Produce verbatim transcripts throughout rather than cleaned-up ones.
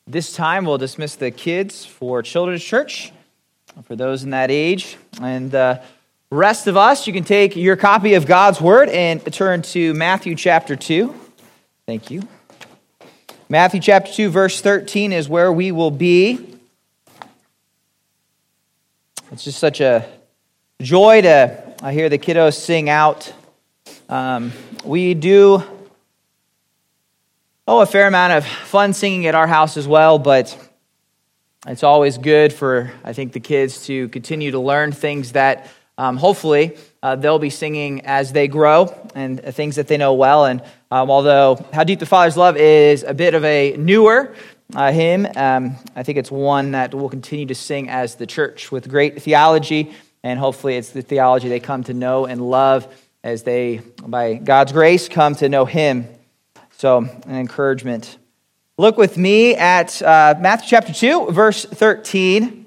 This time, we'll dismiss the kids for Children's Church, for those in that age. And the rest of us, you can take your copy of God's Word and turn to Matthew chapter two. Thank you. Matthew chapter two, verse thirteen is where we will be. It's just such a joy to uh, hear the kiddos sing out. Um, we do... Oh, a fair amount of fun singing at our house as well, but it's always good for, I think, the kids to continue to learn things that um, hopefully uh, they'll be singing as they grow and things that they know well. And um, although How Deep the Father's Love is a bit of a newer uh, hymn, um, I think it's one that we'll continue to sing as the church with great theology, and hopefully it's the theology they come to know and love as they, by God's grace, come to know Him. So, an encouragement. Look with me at uh, Matthew chapter two, verse thirteen.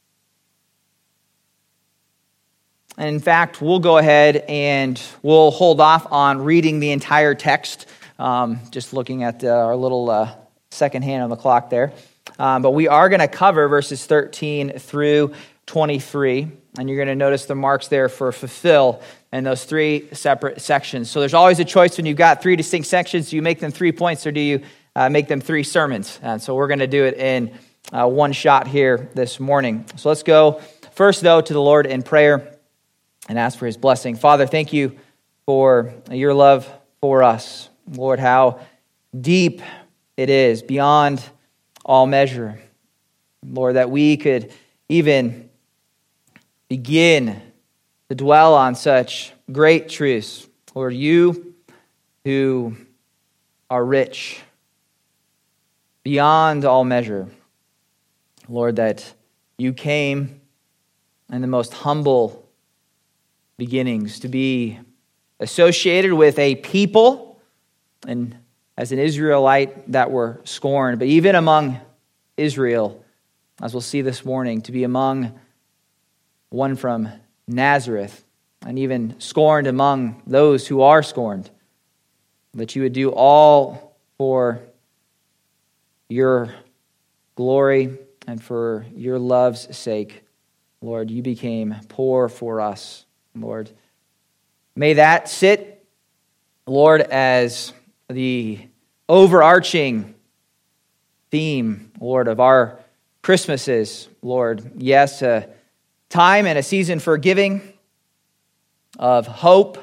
And in fact, we'll go ahead and we'll hold off on reading the entire text, um, just looking at uh, our little uh, second hand on the clock there. Um, but we are going to cover verses thirteen through twenty-three. And you're going to notice the marks there for fulfill in those three separate sections. So there's always a choice when you've got three distinct sections. Do you make them three points or do you uh, make them three sermons? And so we're going to do it in uh, one shot here this morning. So let's go first, though, to the Lord in prayer and ask for His blessing. Father, thank you for your love for us. Lord, how deep it is, beyond all measure. Lord, that we could even begin to dwell on such great truths. Lord, you who are rich beyond all measure. Lord, that you came in the most humble beginnings to be associated with a people and as an Israelite that were scorned, but even among Israel, as we'll see this morning, to be among one from Nazareth, and even scorned among those who are scorned, that you would do all for your glory and for your love's sake. Lord, you became poor for us, Lord. May that sit, Lord, as the overarching theme, Lord, of our Christmases, Lord. Yes, a time and a season for giving, of hope,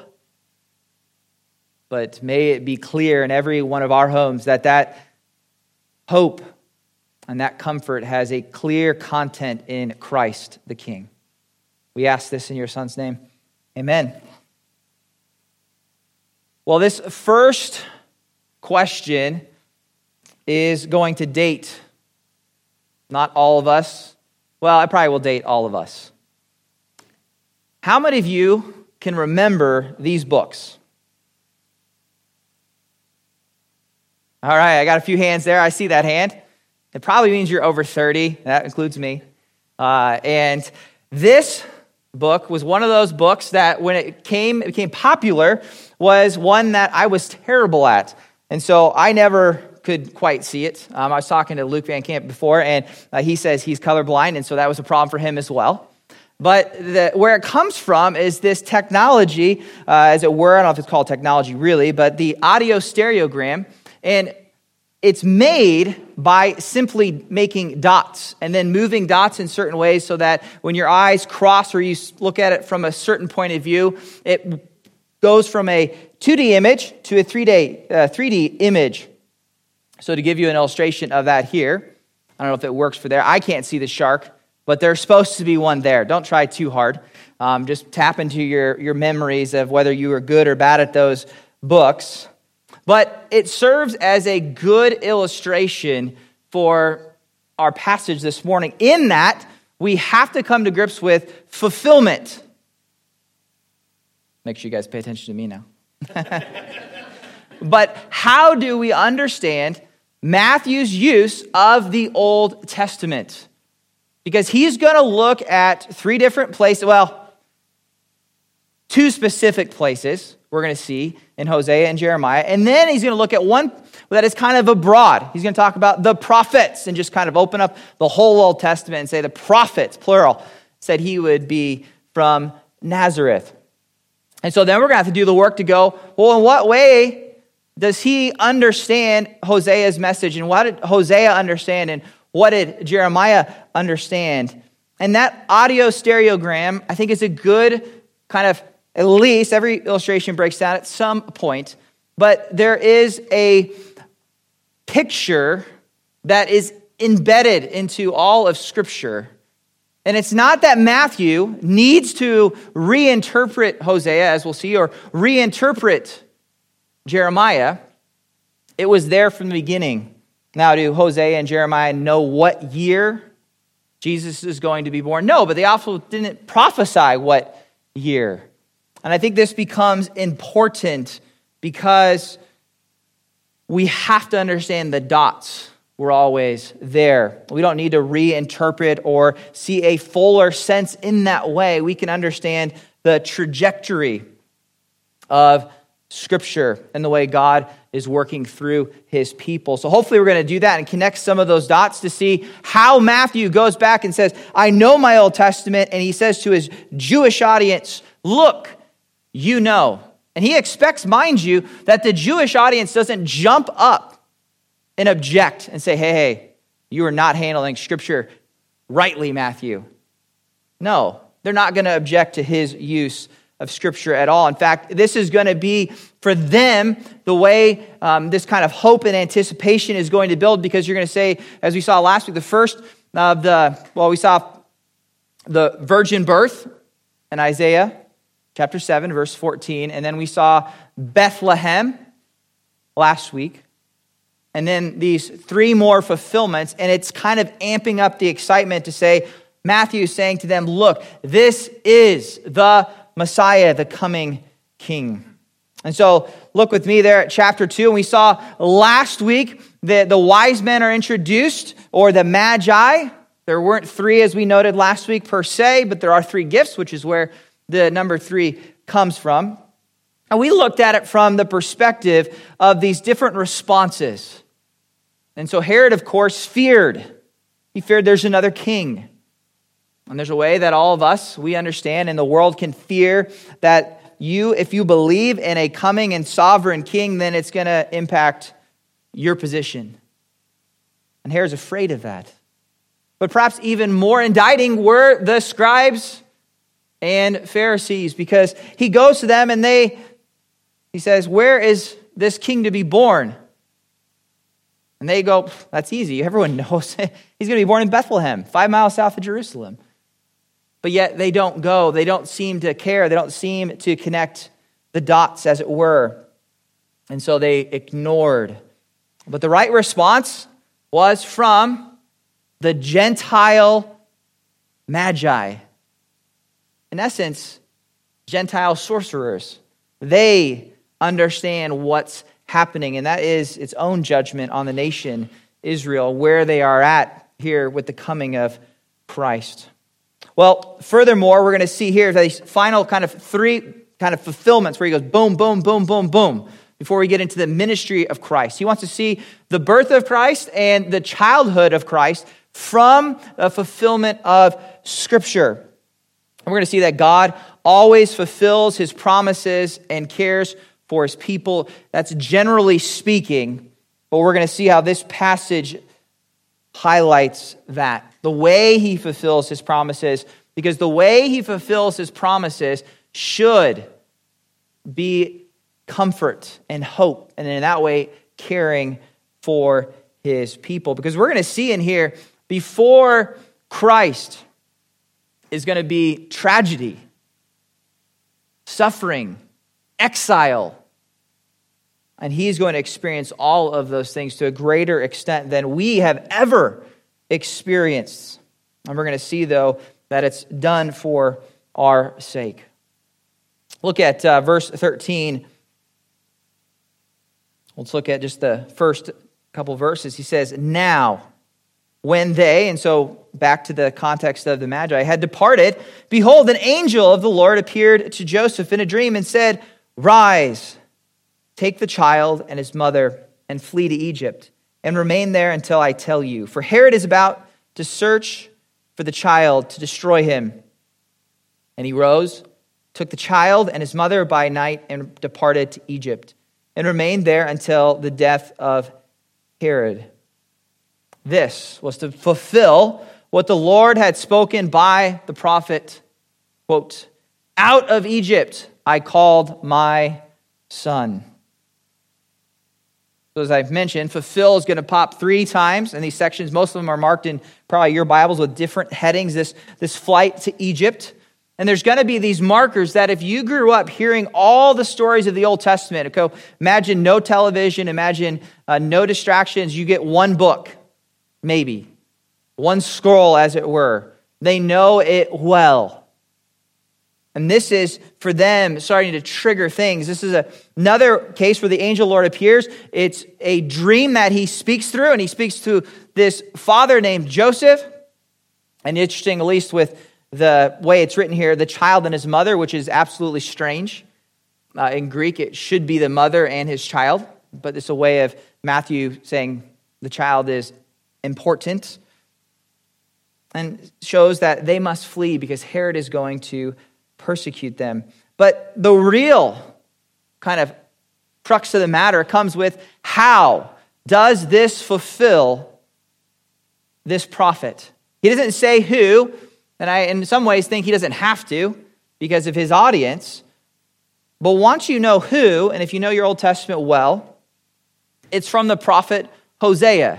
but may it be clear in every one of our homes that that hope and that comfort has a clear content in Christ the King. We ask this in your Son's name. Amen. Well, this first question is going to date not all of us. Well, I probably will date all of us. How many of you can remember these books? All right, I got a few hands there. I see that hand. It probably means you're over thirty. That includes me. Uh, and this book was one of those books that when it came, it became popular, was one that I was terrible at. And so I never could quite see it. Um, I was talking to Luke Van Camp before, and uh, he says he's colorblind, and so that was a problem for him as well. But the, where it comes from is this technology, uh, as it were, I don't know if it's called technology really, but the audio stereogram, and it's made by simply making dots and then moving dots in certain ways so that when your eyes cross or you look at it from a certain point of view, it goes from a two D image to a three D, uh, three D image. So to give you an illustration of that here, I don't know if it works for there. I can't see the shark, but there's supposed to be one there. Don't try too hard. Um, just tap into your, your memories of whether you were good or bad at those books. But it serves as a good illustration for our passage this morning, in that we have to come to grips with fulfillment. Make sure you guys pay attention to me now. But how do we understand Matthew's use of the Old Testament? Because he's going to look at three different places, well, two specific places we're going to see in Hosea and Jeremiah. And then he's going to look at one that is kind of abroad. He's going to talk about the prophets and just kind of open up the whole Old Testament and say the prophets, plural, said he would be from Nazareth. And so then we're going to have to do the work to go, well, in what way does he understand Hosea's message? And what did Hosea understand? And what did Jeremiah understand? And that audio stereogram, I think, is a good kind of, at least every illustration breaks down at some point, but there is a picture that is embedded into all of Scripture. And it's not that Matthew needs to reinterpret Hosea, as we'll see, or reinterpret Jeremiah. It was there from the beginning. Now, do Hosea and Jeremiah know what year Jesus is going to be born? No, but they also didn't prophesy what year. And I think this becomes important because we have to understand the dots were always there. We don't need to reinterpret or see a fuller sense in that way. We can understand the trajectory of Scripture and the way God is working through his people. So hopefully we're going to do that and connect some of those dots to see how Matthew goes back and says, I know my Old Testament, and he says to his Jewish audience, look, you know. And he expects, mind you, that the Jewish audience doesn't jump up and object and say, hey, hey, you are not handling Scripture rightly, Matthew. No, they're not going to object to his use of Scripture at all. In fact, this is going to be for them the way um, this kind of hope and anticipation is going to build, because you're going to say, as we saw last week, the first of the, well, we saw the virgin birth in Isaiah chapter seven, verse fourteen, and then we saw Bethlehem last week. And then these three more fulfillments, and it's kind of amping up the excitement to say, Matthew is saying to them, look, this is the Messiah, the coming King. And so look with me there at chapter two. And we saw last week that the wise men are introduced, or the Magi. There weren't three, as we noted last week, per se, but there are three gifts, which is where the number three comes from. And we looked at it from the perspective of these different responses. And so Herod, of course, feared. He feared there's another king. And there's a way that all of us, we understand, and the world can fear that you, if you believe in a coming and sovereign king, then it's going to impact your position. And Herod's afraid of that. But perhaps even more indicting were the scribes and Pharisees, because he goes to them and they, he says, where is this king to be born? And they go, that's easy. Everyone knows he's going to be born in Bethlehem, five miles south of Jerusalem. But yet they don't go. They don't seem to care. They don't seem to connect the dots, as it were. And so they ignored. But the right response was from the Gentile Magi. In essence, Gentile sorcerers. They understand what's happening, and that is its own judgment on the nation Israel, where they are at here with the coming of Christ. Well, furthermore, we're going to see here these final kind of three kind of fulfillments where he goes boom, boom, boom, boom, boom, before we get into the ministry of Christ. He wants to see the birth of Christ and the childhood of Christ from a fulfillment of Scripture. And we're going to see that God always fulfills his promises and cares for his people. That's generally speaking, but we're going to see how this passage highlights that. The way he fulfills his promises, because the way he fulfills his promises should be comfort and hope, and in that way, caring for his people. Because we're going to see in here, before Christ is going to be tragedy, suffering, exile. And he's going to experience all of those things to a greater extent than we have ever experienced. And we're going to see, though, that it's done for our sake. Look at uh, verse thirteen. Let's look at just the first couple verses. He says, now, when they, and so back to the context of the Magi, had departed, behold, an angel of the Lord appeared to Joseph in a dream and said, rise, take the child and his mother and flee to Egypt and remain there until I tell you. For Herod is about to search for the child to destroy him. And he rose, took the child and his mother by night and departed to Egypt and remained there until the death of Herod. This was to fulfill what the Lord had spoken by the prophet, quote, out of Egypt I called my son. So as I've mentioned, fulfill is going to pop three times in these sections. Most of them are marked in probably your Bibles with different headings, this, this flight to Egypt. And there's going to be these markers that if you grew up hearing all the stories of the Old Testament, okay, imagine no television, imagine uh, no distractions, you get one book, maybe, one scroll as it were. They know it well. And this is, for them, starting to trigger things. This is a, another case where the angel Lord appears. It's a dream that he speaks through, and he speaks to this father named Joseph. And interesting, at least with the way it's written here, the child and his mother, which is absolutely strange. Uh, in Greek, it should be the mother and his child, but it's a way of Matthew saying the child is important. And shows that they must flee because Herod is going to persecute them. But the real kind of crux of the matter comes with how does this fulfill this prophet? He doesn't say who, and I in some ways think he doesn't have to because of his audience. But once you know who, and if you know your Old Testament well, it's from the prophet Hosea.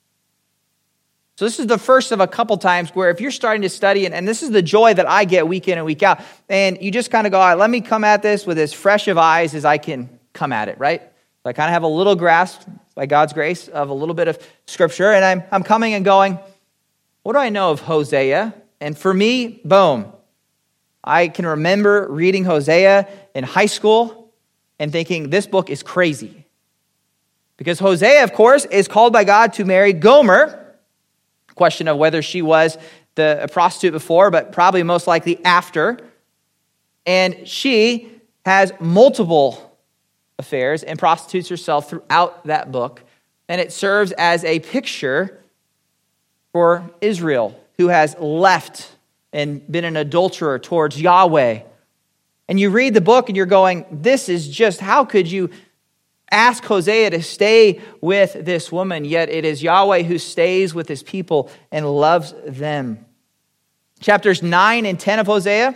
So this is the first of a couple times where if you're starting to study, and, and this is the joy that I get week in and week out, and you just kind of go, all right, let me come at this with as fresh of eyes as I can come at it, right? So I kind of have a little grasp, by God's grace, of a little bit of Scripture, and I'm, I'm coming and going, what do I know of Hosea? And for me, boom, I can remember reading Hosea in high school and thinking, this book is crazy. Because Hosea, of course, is called by God to marry Gomer. Question of whether she was the a prostitute before, but probably most likely after. And she has multiple affairs and prostitutes herself throughout that book. And it serves as a picture for Israel, who has left and been an adulterer towards Yahweh. And you read the book and you're going, this is just, how could you ask Hosea to stay with this woman, yet it is Yahweh who stays with his people and loves them. Chapters nine and ten of Hosea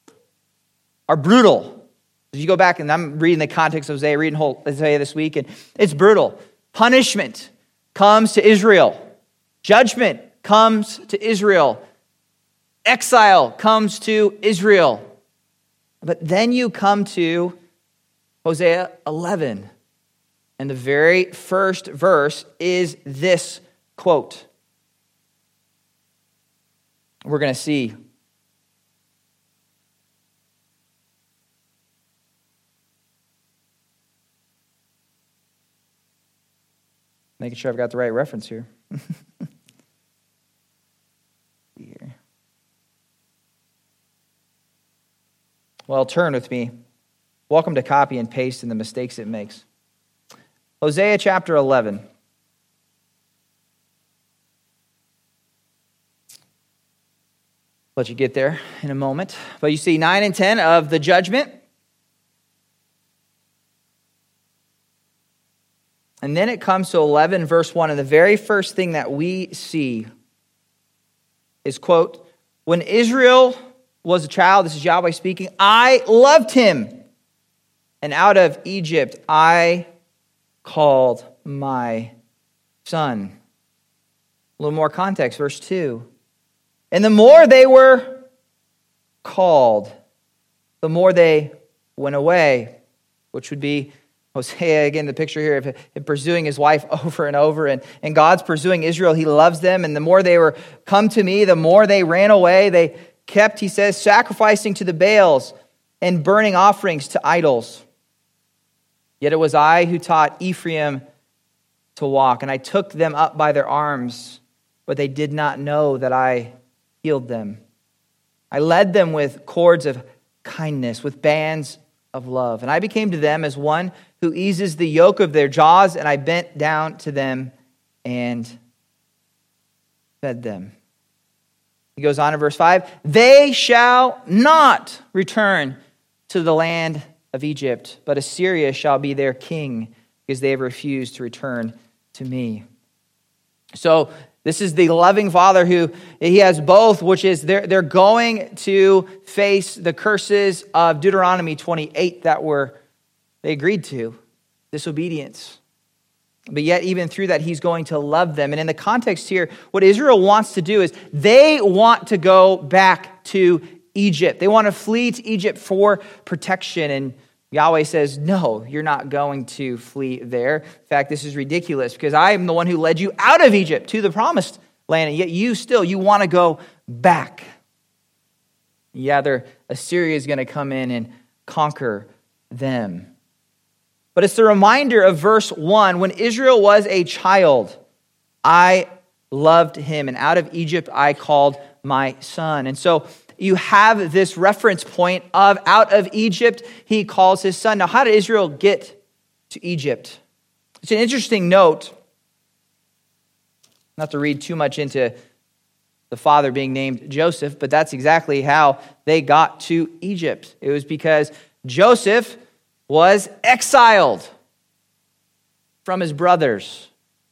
are brutal. As you go back, and I'm reading the context of Hosea, reading Hosea this week, and it's brutal. Punishment comes to Israel. Judgment comes to Israel. Exile comes to Israel. But then you come to Hosea eleven. And the very first verse is this quote. We're going to see. Making sure I've got the right reference here. here. Well, turn with me. Welcome to copy and paste and the mistakes it makes. Hosea chapter eleven. Let you get there in a moment. But you see nine and ten of the judgment. And then it comes to eleven verse one. And the very first thing that we see is, quote, when Israel was a child, this is Yahweh speaking, I loved him. And out of Egypt I called my son. A little more context, verse two. And the more they were called, the more they went away, which would be Hosea, again, the picture here of him pursuing his wife over and over, and, and God's pursuing Israel. He loves them, and the more they were come to me, the more they ran away. They kept, he says, sacrificing to the Baals and burning offerings to idols. Yet it was I who taught Ephraim to walk, and I took them up by their arms, but they did not know that I healed them. I led them with cords of kindness, with bands of love. And I became to them as one who eases the yoke of their jaws, and I bent down to them and fed them. He goes on in verse five, they shall not return to the land of Egypt, but Assyria shall be their king, because they have refused to return to me. So this is the loving Father who, he has both, which is they're, they're going to face the curses of Deuteronomy twenty-eight that were, they agreed to, disobedience. But yet even through that, he's going to love them. And in the context here, what Israel wants to do is they want to go back to Egypt. They want to flee to Egypt for protection. And Yahweh says, no, you're not going to flee there. In fact, this is ridiculous because I am the one who led you out of Egypt to the promised land. And yet you still, you want to go back. Yeah, Assyria is going to come in and conquer them. But it's the reminder of verse one, when Israel was a child, I loved him, and out of Egypt I called my son. And so you have this reference point of out of Egypt, he calls his son. Now, how did Israel get to Egypt? It's an interesting note, not to read too much into the father being named Joseph, but that's exactly how they got to Egypt. It was because Joseph was exiled from his brothers,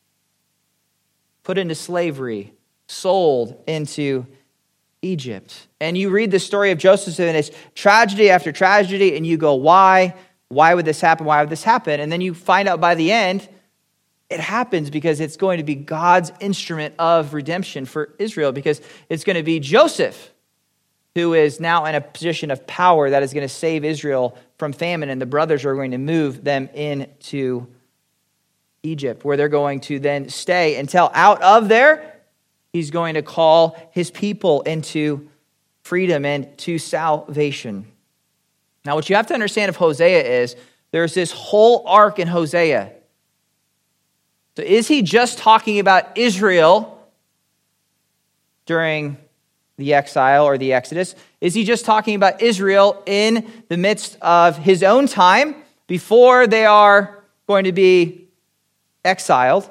put into slavery, sold into Egypt. And you read the story of Joseph and it's tragedy after tragedy, and you go, why? Why would this happen? Why would this happen? And then you find out by the end, it happens because it's going to be God's instrument of redemption for Israel, because it's going to be Joseph who is now in a position of power that is going to save Israel from famine, and the brothers are going to move them into Egypt, where they're going to then stay until out of there, he's going to call his people into freedom and to salvation. Now, what you have to understand of Hosea is there's this whole arc in Hosea. So is he just talking about Israel during the exile or the Exodus? Is he just talking about Israel in the midst of his own time before they are going to be exiled?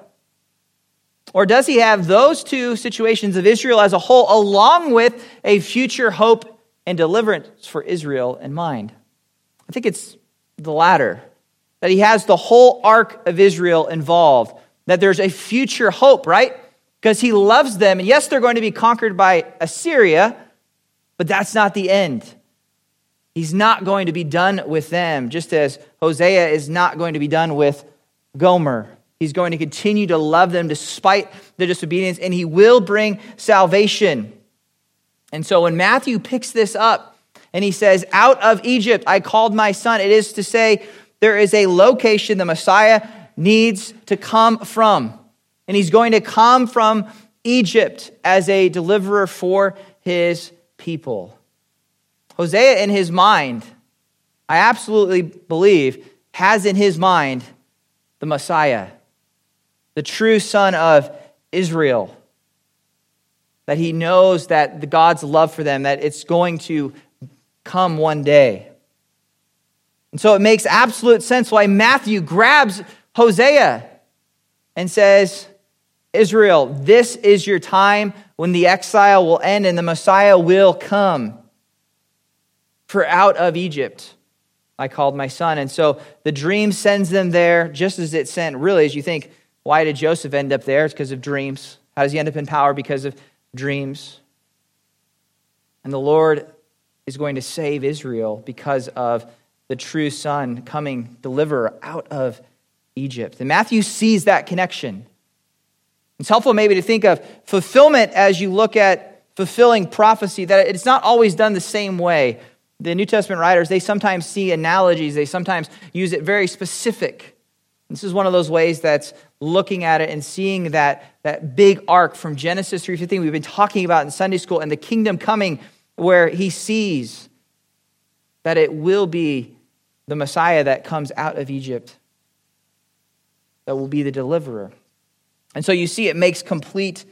Or does he have those two situations of Israel as a whole along with a future hope and deliverance for Israel in mind? I think it's the latter, that he has the whole arc of Israel involved, that there's a future hope, right? Because he loves them. And yes, they're going to be conquered by Assyria, but that's not the end. He's not going to be done with them, just as Hosea is not going to be done with Gomer. He's going to continue to love them despite their disobedience, and he will bring salvation. And so when Matthew picks this up and he says, out of Egypt I called my son, it is to say there is a location the Messiah needs to come from. And he's going to come from Egypt as a deliverer for his people. Hosea, in his mind, I absolutely believe, has in his mind the Messiah, the true son of Israel. That he knows that the God's love for them, that it's going to come one day. And so it makes absolute sense why Matthew grabs Hosea and says, Israel, this is your time when the exile will end and the Messiah will come. For out of Egypt I called my son. And so the dream sends them there just as it sent, really, as you think, why did Joseph end up there? It's because of dreams. How does he end up in power? Because of dreams. And the Lord is going to save Israel because of the true son coming, deliverer out of Egypt. And Matthew sees that connection. It's helpful maybe to think of fulfillment as you look at fulfilling prophecy, that it's not always done the same way. The New Testament writers, they sometimes see analogies. They sometimes use it very specific. This is one of those ways that's looking at it and seeing that, that big arc from Genesis three fifteen we've been talking about in Sunday school, and the kingdom coming, where he sees that it will be the Messiah that comes out of Egypt that will be the deliverer. And so you see, it makes complete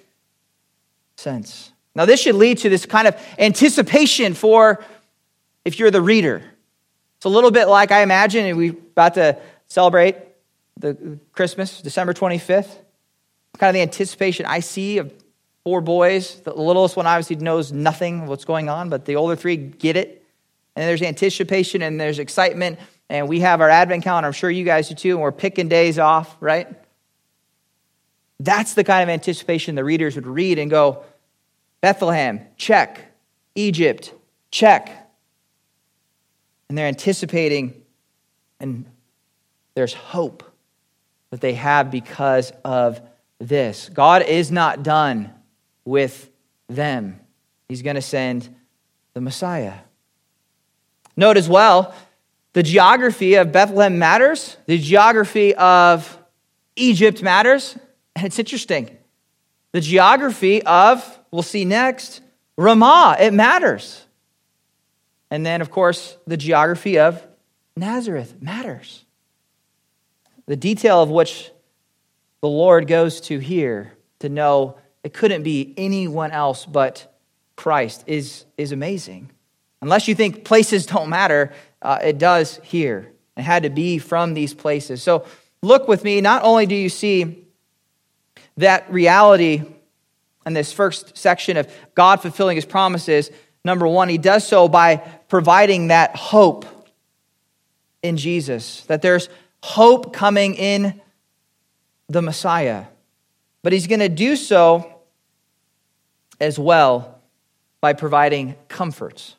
sense. Now, this should lead to this kind of anticipation for, if you're the reader, It's a little bit like, I imagine, we're about to celebrate the Christmas, December twenty-fifth. Kind of the anticipation I see of four boys. The littlest one obviously knows nothing of what's going on, but the older three get it. And there's anticipation and there's excitement. And we have our Advent calendar. I'm sure you guys do too. And we're picking days off, right? That's the kind of anticipation the readers would read and go, Bethlehem, check. Egypt, check. And they're anticipating, and there's hope that they have because of this. God is not done with them. He's going to send the Messiah. Note as well, the geography of Bethlehem matters. The geography of Egypt matters. And it's interesting. The geography of, we'll see next, Ramah, it matters. And then, of course, the geography of Nazareth matters. The detail of which the Lord goes to here to know it couldn't be anyone else but Christ is, is amazing. Unless you think places don't matter, uh, it does here. It had to be from these places. So look with me, not only do you see that reality in this first section of God fulfilling his promises, number one, he does so by providing that hope in Jesus, that there's hope coming in the Messiah. But he's going to do so as well by providing comforts.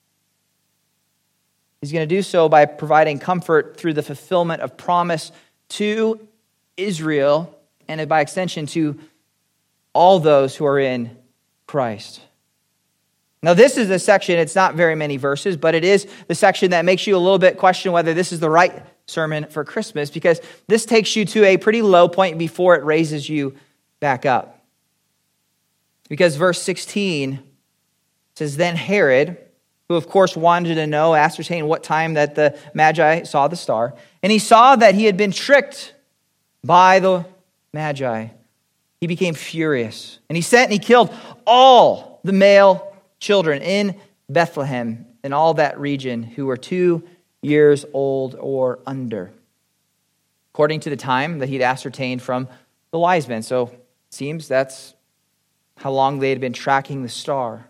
He's going to do so by providing comfort through the fulfillment of promise to Israel and by extension to all those who are in Christ. Now, this is the section, it's not very many verses, but it is the section that makes you a little bit question whether this is the right sermon for Christmas, because this takes you to a pretty low point before it raises you back up. Because verse sixteen says, Then Herod, who of course wanted to know, ascertain what time that the Magi saw the star, and he saw that he had been tricked by the Magi. He became furious, and he sent and he killed all the male children in Bethlehem and all that region who were two years old or under, according to the time that he'd ascertained from the wise men. So it seems that's how long they had been tracking the star.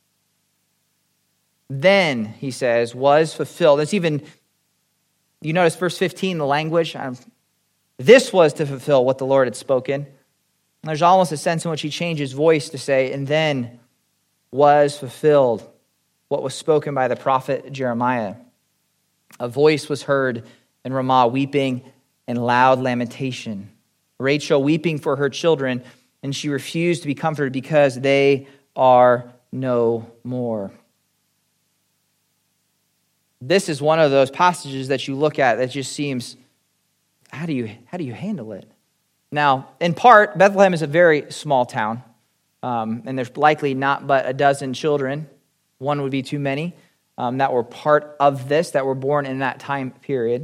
Then, he says, was fulfilled. It's even, you notice verse fifteen, the language. Um, this was to fulfill what the Lord had spoken. There's almost a sense in which he changed his voice to say, and then was fulfilled what was spoken by the prophet Jeremiah. A voice was heard in Ramah, weeping and loud lamentation. Rachel weeping for her children, and she refused to be comforted because they are no more. This is one of those passages that you look at that just seems, how do you, how do you handle it? Now, in part, Bethlehem is a very small town, um, and there's likely not but a dozen children. One would be too many um, that were part of this, that were born in that time period.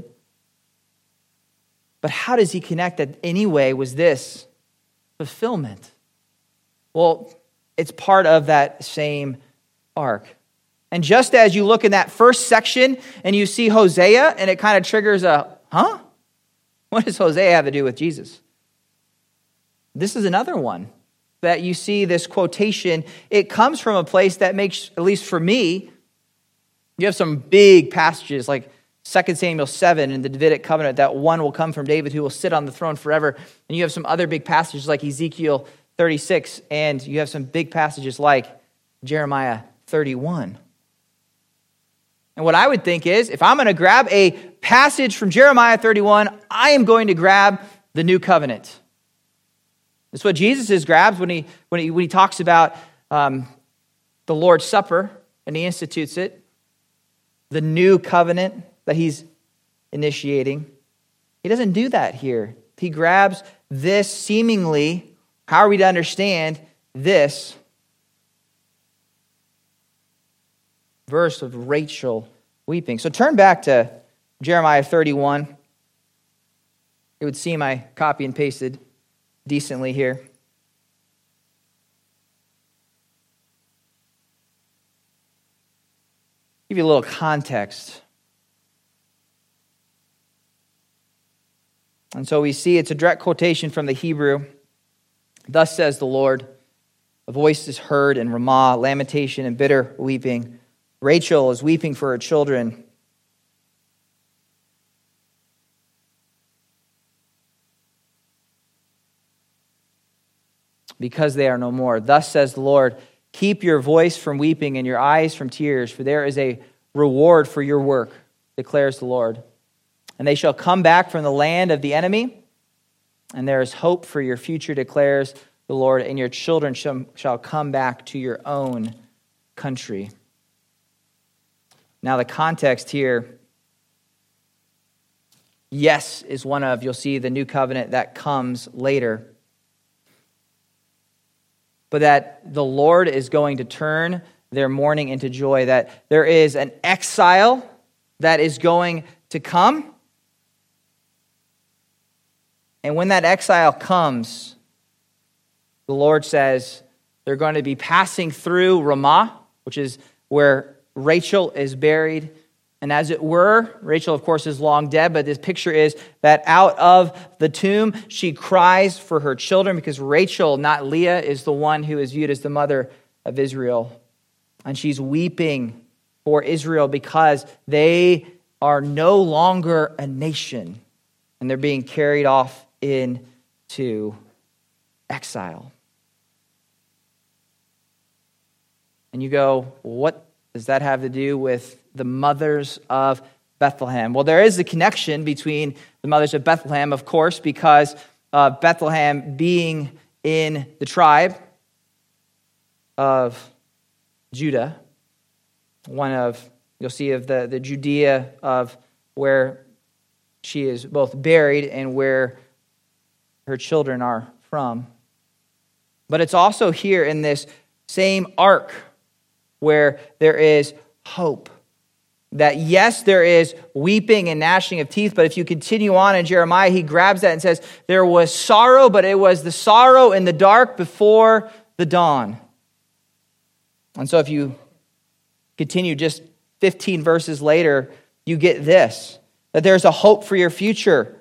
But how does he connect that anyway was this fulfillment? Well, it's part of that same arc. And just as you look in that first section and you see Hosea, and it kind of triggers a, huh? What does Hosea have to do with Jesus? This is another one that you see this quotation. It comes from a place that makes, at least for me, you have some big passages like Second Samuel seven in the Davidic covenant, that one will come from David who will sit on the throne forever. And you have some other big passages like Ezekiel thirty-six, and you have some big passages like Jeremiah thirty-one. And what I would think is, if I'm going to grab a passage from Jeremiah thirty-one, I am going to grab the new covenant. That's what Jesus is grabs when he when he when he talks about um, the Lord's Supper and he institutes it, the new covenant that he's initiating. He doesn't do that here. He grabs this seemingly. How are we to understand this verse of Rachel weeping? So turn back to Jeremiah thirty-one. It would seem I copy and pasted decently here. Give you a little context. And so we see it's a direct quotation from the Hebrew. Thus says the Lord, a voice is heard in Ramah, lamentation and bitter weeping. Rachel is weeping for her children. Because they are no more. Thus says the Lord, keep your voice from weeping and your eyes from tears, for there is a reward for your work, declares the Lord. And they shall come back from the land of the enemy, and there is hope for your future, declares the Lord, and your children shall, shall come back to your own country. Now the context here, yes, is one of, you'll see the new covenant that comes later. But that the Lord is going to turn their mourning into joy, that there is an exile that is going to come. And when that exile comes, the Lord says they're going to be passing through Ramah, which is where Rachel is buried. And as it were, Rachel, of course, is long dead, but this picture is that out of the tomb, she cries for her children because Rachel, not Leah, is the one who is viewed as the mother of Israel. And she's weeping for Israel because they are no longer a nation and they're being carried off into exile. And you go, what does that have to do with the mothers of Bethlehem? Well, there is a connection between the mothers of Bethlehem, of course, because of Bethlehem being in the tribe of Judah, one of, you'll see, of the, the Judea of where she is both buried and where her children are from. But it's also here in this same ark where there is hope. That yes, there is weeping and gnashing of teeth, but if you continue on in Jeremiah, he grabs that and says, there was sorrow, but it was the sorrow in the dark before the dawn. And so if you continue just fifteen verses later, you get this, that there's a hope for your future.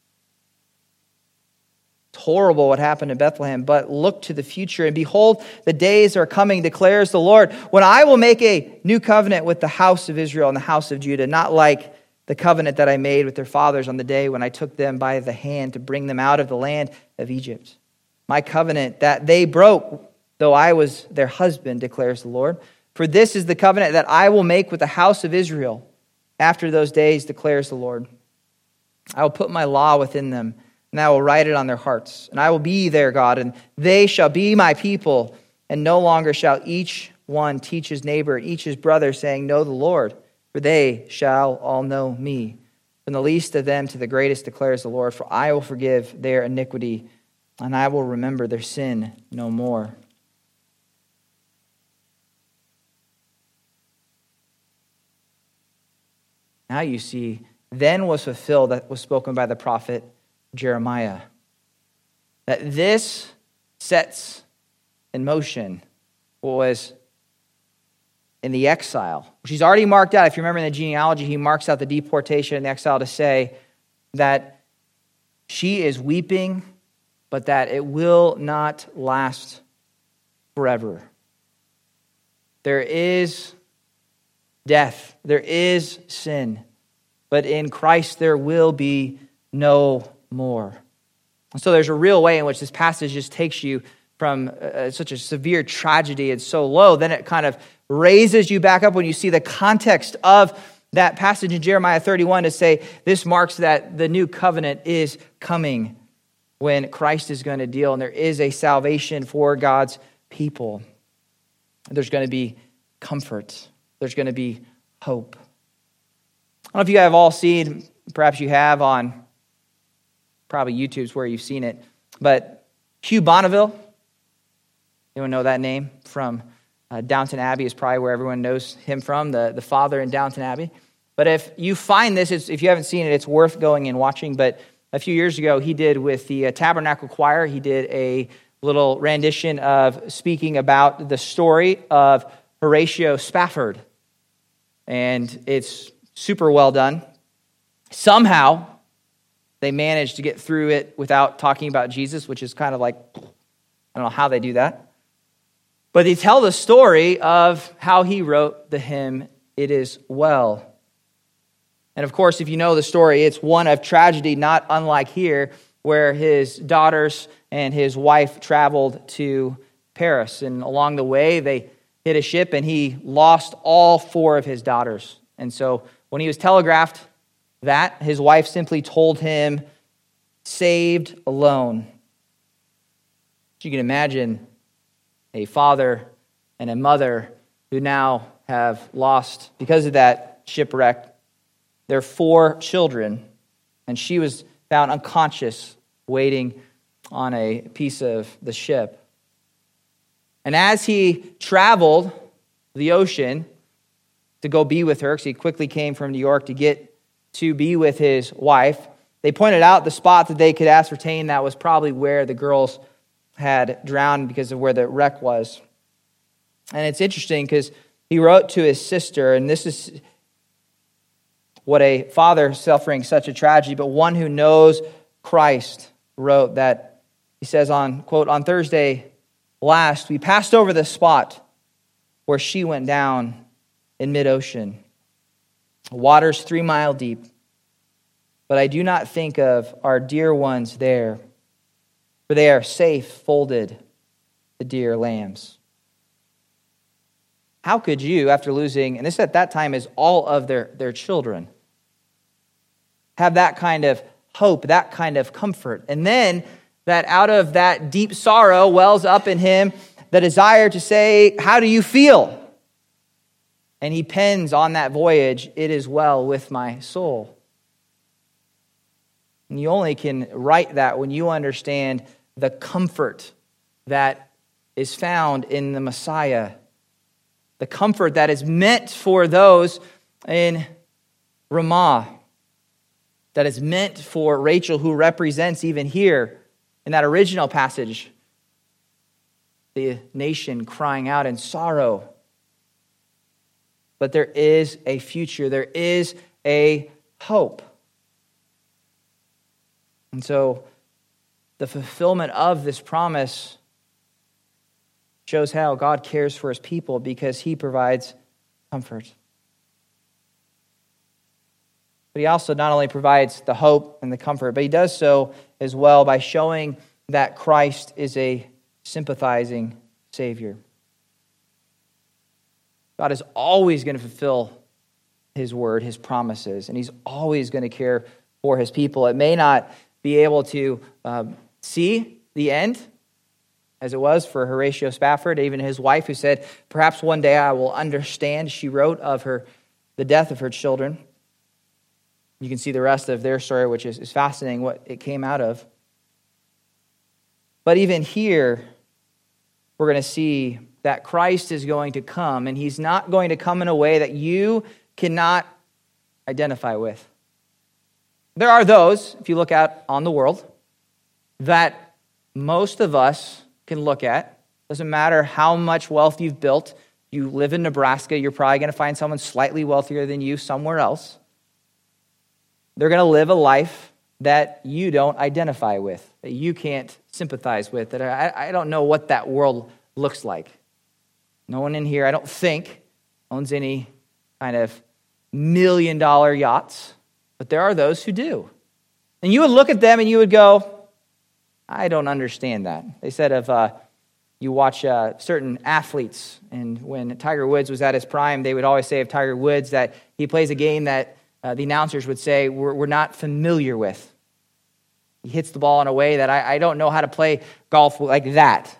It's horrible what happened in Bethlehem, but look to the future. And behold, the days are coming, declares the Lord, when I will make a new covenant with the house of Israel and the house of Judah, not like the covenant that I made with their fathers on the day when I took them by the hand to bring them out of the land of Egypt. My covenant that they broke, though I was their husband, declares the Lord. For this is the covenant that I will make with the house of Israel after those days, declares the Lord. I will put my law within them, and I will write it on their hearts. And I will be their God, and they shall be my people. And no longer shall each one teach his neighbor and each his brother, saying, know the Lord, for they shall all know me. From the least of them to the greatest, declares the Lord, for I will forgive their iniquity, and I will remember their sin no more. Now you see, then was fulfilled that was spoken by the prophet Jeremiah, that this sets in motion what was in the exile, which he's already marked out. If you remember in the genealogy, he marks out the deportation and the exile to say that she is weeping, but that it will not last forever. There is death, there is sin, but in Christ there will be no more. And so there's a real way in which this passage just takes you from uh, such a severe tragedy and so low, then it kind of raises you back up when you see the context of that passage in Jeremiah thirty-one to say this marks that the new covenant is coming when Christ is going to deal and there is a salvation for God's people. There's going to be comfort. There's going to be hope. I don't know if you have all seen, perhaps you have on probably YouTube's where you've seen it, but Hugh Bonneville, anyone know that name from uh, Downton Abbey is probably where everyone knows him from, the, the father in Downton Abbey. But if you find this, it's, if you haven't seen it, it's worth going and watching. But a few years ago, he did with the uh, Tabernacle Choir, he did a little rendition of speaking about the story of Horatio Spafford. And it's super well done. Somehow, they manage to get through it without talking about Jesus, which is kind of like, I don't know how they do that. But they tell the story of how he wrote the hymn, "It Is Well." And of course, if you know the story, it's one of tragedy, not unlike here, where his daughters and his wife traveled to Paris. And along the way, they hit a ship and he lost all four of his daughters. And so when he was telegraphed that, his wife simply told him, "Saved alone." So you can imagine a father and a mother who now have lost, because of that shipwreck, their four children. And she was found unconscious, waiting on a piece of the ship. And as he traveled the ocean to go be with her, because he quickly came from New York to get to be with his wife, they pointed out the spot that they could ascertain that was probably where the girls had drowned because of where the wreck was. And it's interesting because he wrote to his sister, and this is what a father suffering such a tragedy, but one who knows Christ wrote that. He says on, quote, "On Thursday last, we passed over the spot where she went down in mid-ocean. Waters three mile deep. But I do not think of our dear ones there, for they are safe folded, the dear lambs." How could you, after losing, and this at that time is all of their, their children, have that kind of hope, that kind of comfort? And then that out of that deep sorrow wells up in him the desire to say, "How do you feel?" And he pens on that voyage, "It is well with my soul." And you only can write that when you understand the comfort that is found in the Messiah. The comfort that is meant for those in Ramah. That is meant for Rachel, who represents even here in that original passage the nation crying out in sorrow. But there is a future. There is a hope. And so the fulfillment of this promise shows how God cares for his people, because he provides comfort. But he also not only provides the hope and the comfort, but he does so as well by showing that Christ is a sympathizing Savior. God is always going to fulfill his word, his promises, and he's always going to care for his people. It may not be able to um, see the end, as it was for Horatio Spafford, even his wife, who said, "Perhaps one day I will understand." She wrote of her the death of her children. You can see the rest of their story, which is, is fascinating, what it came out of. But even here, we're going to see that Christ is going to come, and he's not going to come in a way that you cannot identify with. There are those, if you look out on the world, that most of us can look at. Doesn't matter how much wealth you've built. You live in Nebraska, you're probably going to find someone slightly wealthier than you somewhere else. They're going to live a life that you don't identify with, that you can't sympathize with, that I, I don't know what that world looks like. No one in here, I don't think, owns any kind of million dollar yachts, but there are those who do. And you would look at them and you would go, "I don't understand that." They said of, uh, you watch uh, certain athletes, and when Tiger Woods was at his prime, they would always say of Tiger Woods that he plays a game that uh, the announcers would say, we're, we're not familiar with. He hits the ball in a way that I, I don't know how to play golf like that.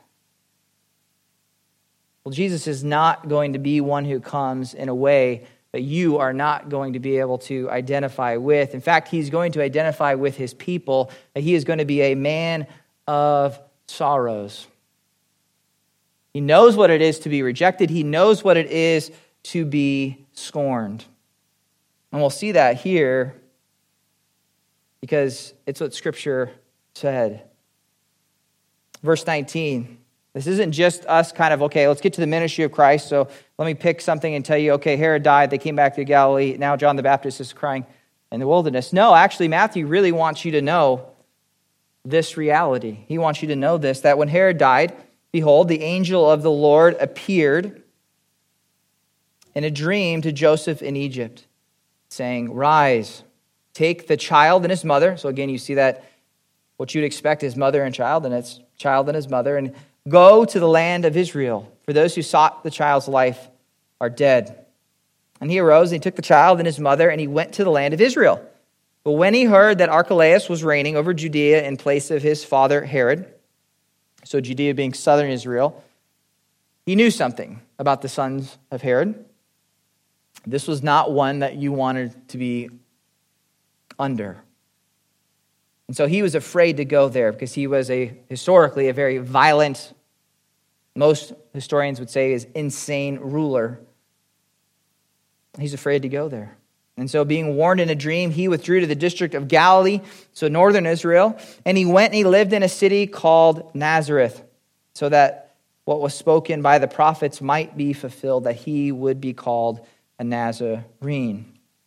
Well, Jesus is not going to be one who comes in a way that you are not going to be able to identify with. In fact, he's going to identify with his people, that he is going to be a man of sorrows. He knows what it is to be rejected. He knows what it is to be scorned. And we'll see that here because it's what Scripture said. Verse nineteen. This isn't just us kind of, okay, let's get to the ministry of Christ. So let me pick something and tell you, okay, Herod died. They came back to Galilee. Now John the Baptist is crying in the wilderness. No, actually, Matthew really wants you to know this reality. He wants you to know this, that when Herod died, behold, the angel of the Lord appeared in a dream to Joseph in Egypt, saying, rise, take the child and his mother. So again, you see that what you'd expect is mother and child, and it's child and his mother, and go to the land of Israel, for those who sought the child's life are dead. And he arose, and he took the child and his mother, and he went to the land of Israel. But when he heard that Archelaus was reigning over Judea in place of his father Herod, so Judea being southern Israel, he knew something about the sons of Herod. This was not one that you wanted to be under. And so he was afraid to go there because he was a historically a very violent, most historians would say is insane ruler. He's afraid to go there. And so being warned in a dream, he withdrew to the district of Galilee, so northern Israel, and he went and he lived in a city called Nazareth, so that what was spoken by the prophets might be fulfilled, that he would be called a Nazarene.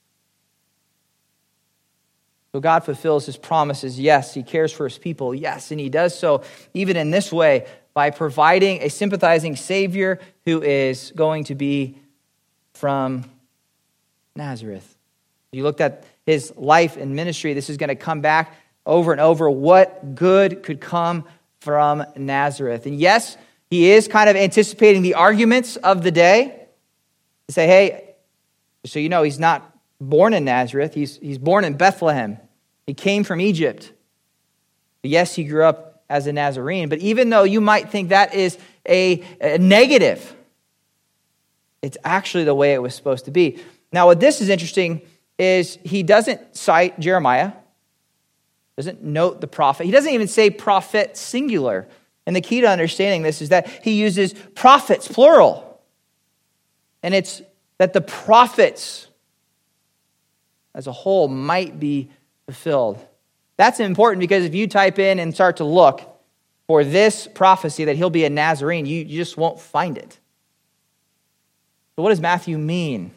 So God fulfills his promises. Yes, he cares for his people. Yes, and he does so even in this way by providing a sympathizing Savior who is going to be from Nazareth. You looked at his life and ministry. This is going to come back over and over. What good could come from Nazareth? And yes, he is kind of anticipating the arguments of the day. To say, hey, so you know, he's not born in Nazareth. He's, he's born in Bethlehem. He came from Egypt. But yes, he grew up as a Nazarene. But even though you might think that is a, a negative, it's actually the way it was supposed to be. Now, what this is interesting is he doesn't cite Jeremiah, doesn't note the prophet. He doesn't even say prophet singular. And the key to understanding this is that he uses prophets, plural. And it's that the prophets as a whole might be fulfilled. That's important because if you type in and start to look for this prophecy that he'll be a Nazarene, you, you just won't find it. So what does Matthew mean?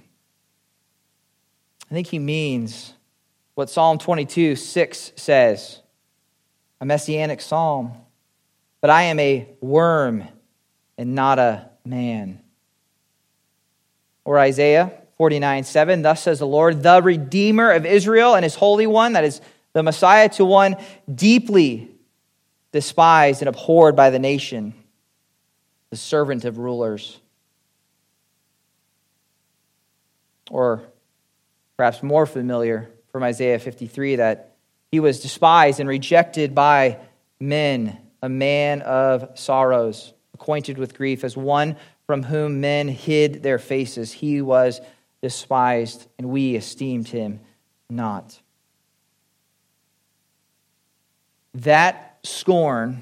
I think he means what Psalm twenty-two, six says, a messianic psalm. But I am a worm and not a man. Or Isaiah forty-nine, seven, thus says the Lord, the Redeemer of Israel and his Holy One, that is the Messiah, to one deeply despised and abhorred by the nation, the servant of rulers. Or perhaps more familiar from Isaiah fifty-three, that he was despised and rejected by men, a man of sorrows, acquainted with grief, as one from whom men hid their faces. He was despised, and we esteemed him not. That scorn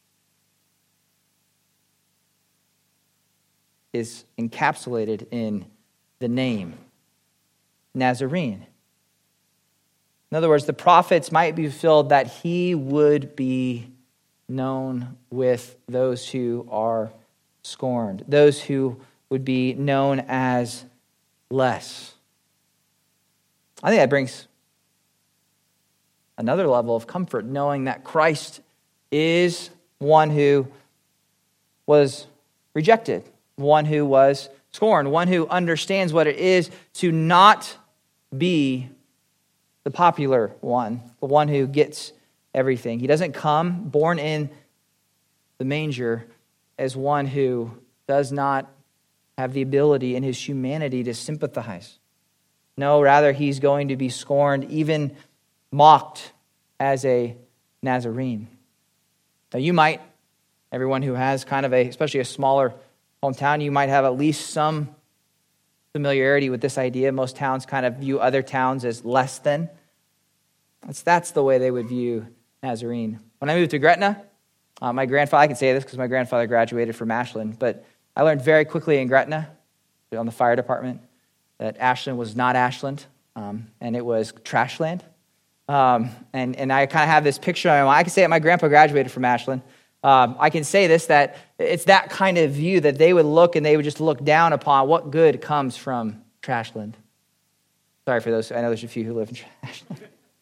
is encapsulated in the name Nazarene. In other words, the prophets might be fulfilled that he would be known with those who are scorned, those who would be known as less. I think that brings another level of comfort, knowing that Christ is one who was rejected, one who was scorned, one who understands what it is to not be the popular one, the one who gets everything. He doesn't come born in the manger as one who does not have the ability in his humanity to sympathize. No, rather he's going to be scorned, even mocked as a Nazarene. Now you might, everyone who has kind of a, especially a smaller hometown, you might have at least some familiarity with this idea. Most towns kind of view other towns as less than. That's, that's the way they would view Nazarene. When I moved to Gretna, uh, my grandfather, I can say this because my grandfather graduated from Ashland, but I learned very quickly in Gretna, on the fire department, that Ashland was not Ashland, um, and it was Trashland. Um, and, and I kind of have this picture in my mind. I can say that my grandpa graduated from Ashland. Um, I can say this, that it's that kind of view that they would look and they would just look down upon what good comes from Trashland. Sorry for those. I know there's a few who live in Ashland.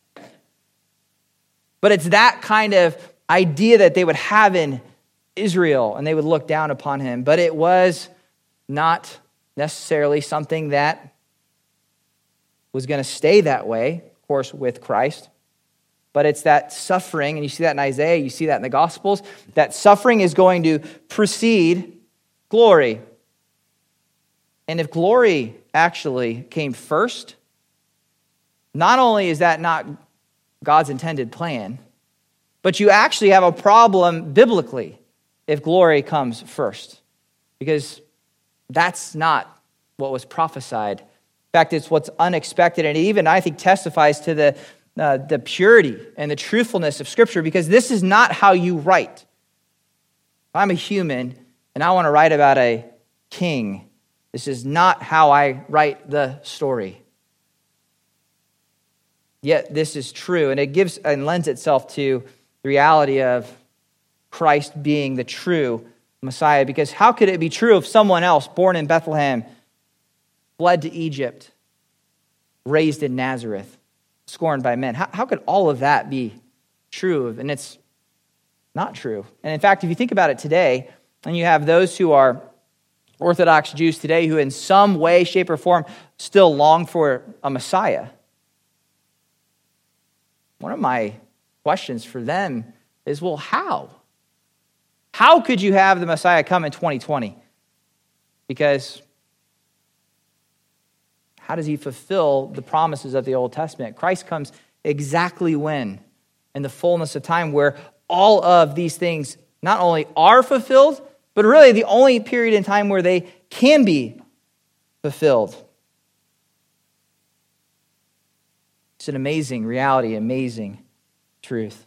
But it's that kind of idea that they would have in Israel, and they would look down upon him. But it was not necessarily something that was going to stay that way, of course, with Christ. But it's that suffering, and you see that in Isaiah, you see that in the Gospels, that suffering is going to precede glory. And if glory actually came first, not only is that not God's intended plan, but you actually have a problem biblically if glory comes first, because that's not what was prophesied. In fact, it's what's unexpected, and it even, I think, testifies to the uh, the purity and the truthfulness of Scripture, because this is not how you write. I'm a human, and I want to write about a king. This is not how I write the story. Yet this is true, and it gives and lends itself to the reality of Christ being the true Messiah. Because how could it be true if someone else born in Bethlehem, fled to Egypt, raised in Nazareth, scorned by men? How, how could all of that be true? And it's not true. And in fact, if you think about it today, and you have those who are Orthodox Jews today who in some way, shape, or form still long for a Messiah. One of my questions for them is, well, how? How could you have the Messiah come in twenty twenty? Because how does he fulfill the promises of the Old Testament? Christ comes exactly when? In the fullness of time, where all of these things not only are fulfilled, but really the only period in time where they can be fulfilled. It's an amazing reality, amazing truth.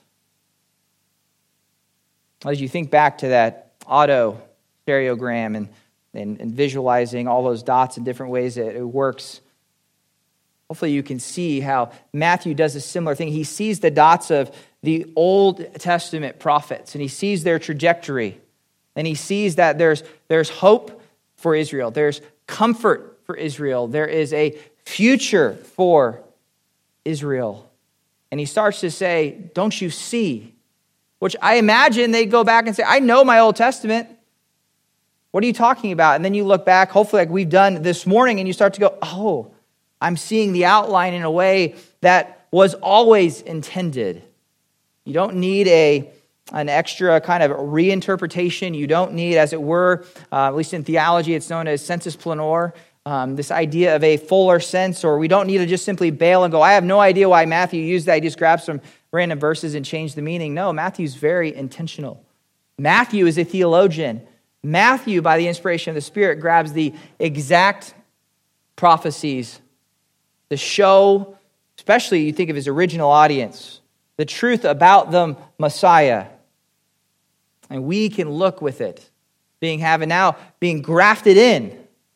As you think back to that auto stereogram and, and, and visualizing all those dots in different ways that it works, hopefully you can see how Matthew does a similar thing. He sees the dots of the Old Testament prophets, and he sees their trajectory, and he sees that there's, there's hope for Israel. There's comfort for Israel. There is a future for Israel. And he starts to say, don't you see? Which I imagine they'd go back and say, I know my Old Testament. What are you talking about? And then you look back, hopefully like we've done this morning, and you start to go, oh, I'm seeing the outline in a way that was always intended. You don't need a an extra kind of reinterpretation. You don't need, as it were, uh, at least in theology, it's known as sensus plenior, um, this idea of a fuller sense, or we don't need to just simply bail and go, I have no idea why Matthew used that. He just grabbed some random verses and changed the meaning. No, Matthew's very intentional. Matthew is a theologian. Matthew, by the inspiration of the Spirit, grabs the exact prophecies to show, especially you think of his original audience, the truth about the Messiah. And we can look with it, being having now being grafted in,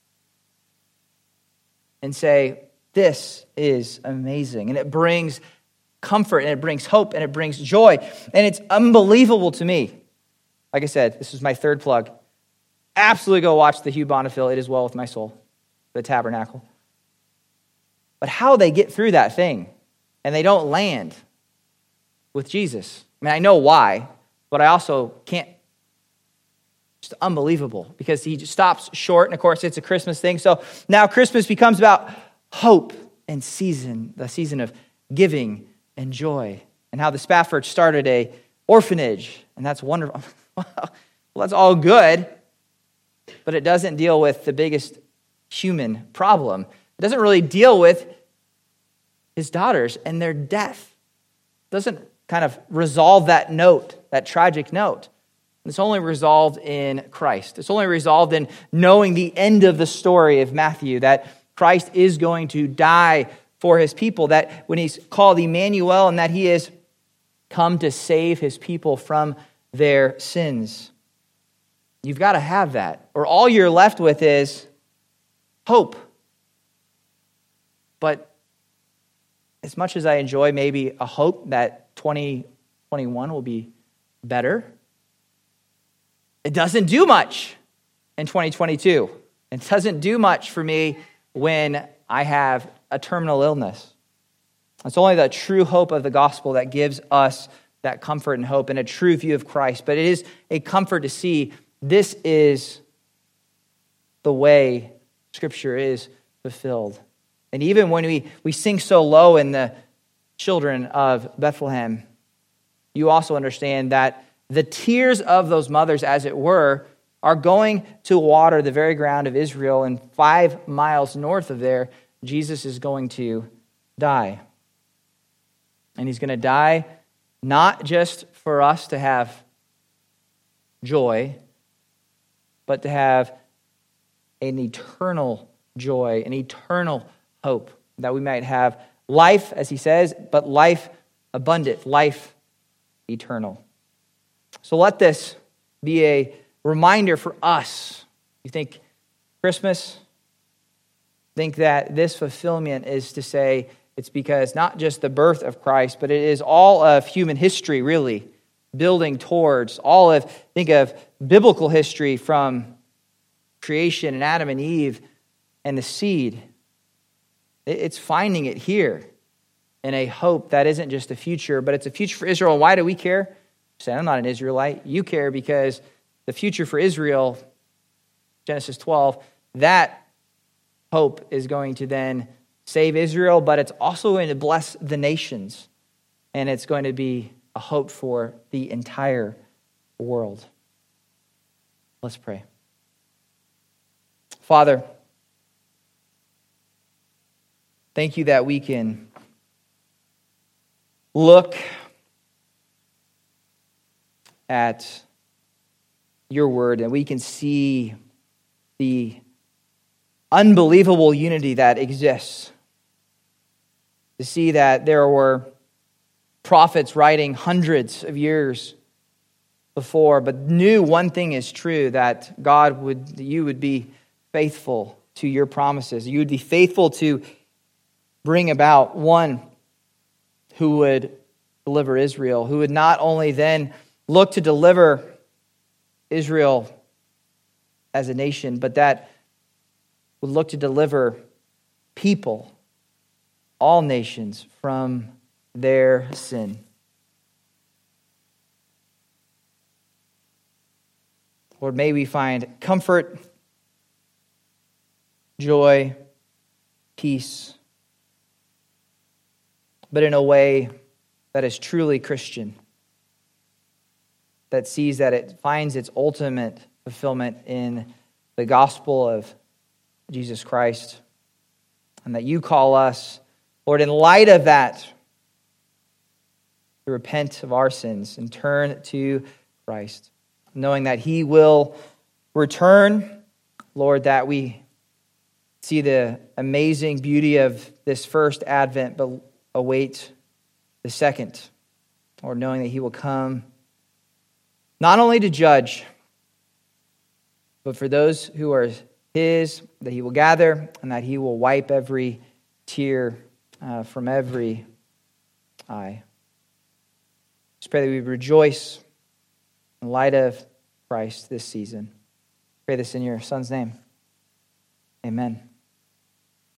and say, this is amazing. And it brings comfort, and it brings hope, and it brings joy. And it's unbelievable to me. Like I said, this is my third plug. Absolutely go watch the Hugh Bonneville, It Is Well With My Soul, the Tabernacle. But how they get through that thing, and they don't land with Jesus. I mean, I know why, but I also can't. Just unbelievable, because he just stops short, and of course it's a Christmas thing. So now Christmas becomes about hope and season, the season of giving and joy, and how the Spaffords started a orphanage, and that's wonderful. Well, that's all good, but it doesn't deal with the biggest human problem. It doesn't really deal with his daughters and their death. It doesn't kind of resolve that note, that tragic note. It's only resolved in Christ. It's only resolved in knowing the end of the story of Matthew, that Christ is going to die for his people, that when he's called Emmanuel, and that he is come to save his people from their sins. You've got to have that, or all you're left with is hope. But as much as I enjoy maybe a hope that twenty twenty-one will be better, it doesn't do much in twenty twenty-two. It doesn't do much for me when I have a terminal illness. It's only the true hope of the gospel that gives us that comfort and hope and a true view of Christ. But it is a comfort to see this is the way Scripture is fulfilled. And even when we, we sing so low in the children of Bethlehem, you also understand that the tears of those mothers, as it were, are going to water the very ground of Israel, and five miles north of there, Jesus is going to die. And he's going to die not just for us to have joy, but to have an eternal joy, an eternal hope, that we might have life, as he says, but life abundant, life eternal. So let this be a reminder for us. You think Christmas? Think that this fulfillment is to say it's because not just the birth of Christ, but it is all of human history, really, building towards all of, think of biblical history from creation and Adam and Eve and the seed. It's finding it here in a hope that isn't just a future, but it's a future for Israel. And why do we care? Say, I'm not an Israelite. You care because the future for Israel, Genesis twelve, that hope is going to then save Israel, but it's also going to bless the nations. And it's going to be a hope for the entire world. Let's pray. Father, thank you that we can look at your word and we can see the unbelievable unity that exists. To see that there were prophets writing hundreds of years before, but knew one thing is true, that God would, you would be faithful to your promises. You would be faithful to bring about one who would deliver Israel, who would not only then look to deliver Israel as a nation, but that would look to deliver people, all nations, from their sin. Lord, may we find comfort, joy, peace, but in a way that is truly Christian, that sees that it finds its ultimate fulfillment in the gospel of Jesus Christ, and that you call us, Lord, in light of that, to repent of our sins and turn to Christ, knowing that he will return, Lord, that we see the amazing beauty of this first advent, but await the second, or knowing that he will come not only to judge, but for those who are his, that he will gather, and that he will wipe every tear uh, from every eye. Just pray that we rejoice in light of Christ this season. Pray this in your Son's name. Amen.